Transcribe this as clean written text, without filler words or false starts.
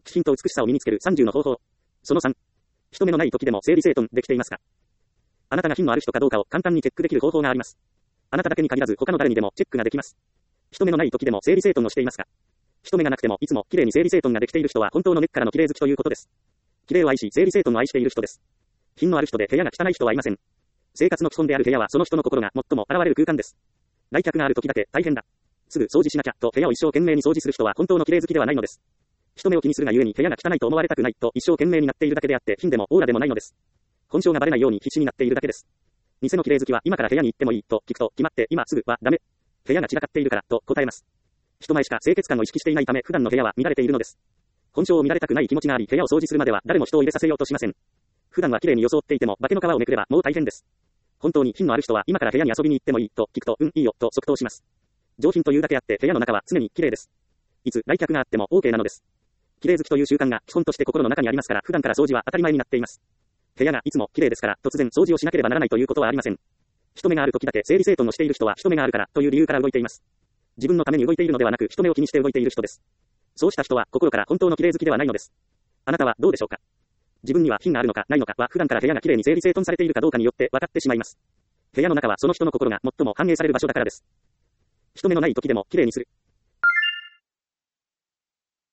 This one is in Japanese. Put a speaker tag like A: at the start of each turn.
A: 気品と美しさを身につける30の方法。その3。人目のない時でも整理整頓できていますか？あなたが品のある人かどうかを簡単にチェックできる方法があります。あなただけに限らず他の誰にでもチェックができます。人目のない時でも整理整頓をしていますか？人目がなくてもいつも綺麗に整理整頓ができている人は本当の根っからの綺麗好きということです。綺麗を愛し整理整頓を愛している人です。品のある人で部屋が汚い人はいません。生活の基本である部屋はその人の心が最も現れる空間です。来客がある時だけ大変だ。すぐ掃除しなきゃと部屋を一生懸命に掃除する人は本当の綺麗好きではないのです。人目を気にするがゆえに部屋が汚いと思われたくないと一生懸命になっているだけであって品でもオーラでもないのです。本性がバレないように必死になっているだけです。偽の綺麗好きは今から部屋に行ってもいいと聞くと決まって今すぐはダメ。部屋が散らかっているからと答えます。人前しか清潔感を意識していないため普段の部屋は乱れているのです。本性を見られたくない気持ちがあり部屋を掃除するまでは誰も人を入れさせようとしません。普段は綺麗に装っていても化けの皮をめくればもう大変です。本当に品のある人は今から部屋に遊びに行ってもいいと聞くといいよと即答します。上品というだけあって部屋の中は常に綺麗です。いつ来客があっても OK なのです。綺麗好きという習慣が基本として心の中にありますから普段から掃除は当たり前になっています。部屋がいつも綺麗ですから突然掃除をしなければならないということはありません。人目がある時だけ整理整頓をしている人は人目があるからという理由から動いています。自分のために動いているのではなく人目を気にして動いている人です。そうした人は心から本当の綺麗好きではないのです。あなたはどうでしょうか？自分には品があるのかないのかは普段から部屋が綺麗に整理整頓されているかどうかによって分かってしまいます。部屋の中はその人の心が最も反映される場所だからです。人目のない時でも綺麗にする。